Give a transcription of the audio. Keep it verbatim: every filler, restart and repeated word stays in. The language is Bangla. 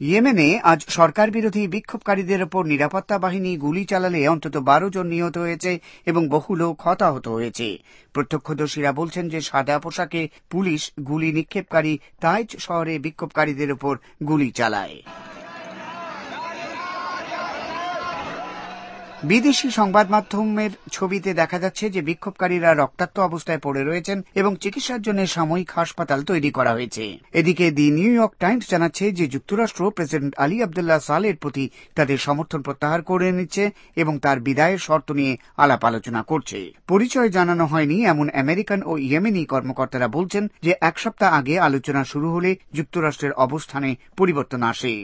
ইয়েমেনে আজ সরকার বিরোধী বিক্ষোভকারীদের ওপর নিরাপত্তা বাহিনী গুলি চালালে অন্তত বারো জন নিহত হয়েছে এবং বহু লোক হতাহত হয়েছে। প্রত্যক্ষদর্শীরা বলছেন যে সাদা পোশাকে পুলিশ গুলি নিক্ষেপকারী তাইজ শহরে বিক্ষোভকারীদের ওপর গুলি চালায়। বিদেশি সংবাদ মাধ্যমের ছবিতে দেখা যাচ্ছে যে বিক্ষোভকারীরা রক্তাক্ত অবস্থায় পড়ে রয়েছেন এবং চিকিৎসার জন্য সাময়িক হাসপাতাল তৈরি করা হয়েছে। এদিকে দি নিউ ইয়র্ক টাইমস জানাচ্ছে যে যুক্তরাষ্ট্র প্রেসিডেন্ট আলী আবদুল্লাহ সালের প্রতি তাদের সমর্থন প্রত্যাহার করে নিচ্ছে এবং তার বিদায়ের শর্ত নিয়ে আলাপ আলোচনা করছে। পরিচয় জানানো হয়নি এমন আমেরিকান ও ইয়েমেনি কর্মকর্তারা বলছেন যে এক সপ্তাহ আগে আলোচনা শুরু হলে যুক্তরাষ্ট্রের অবস্থানে পরিবর্তন আসে।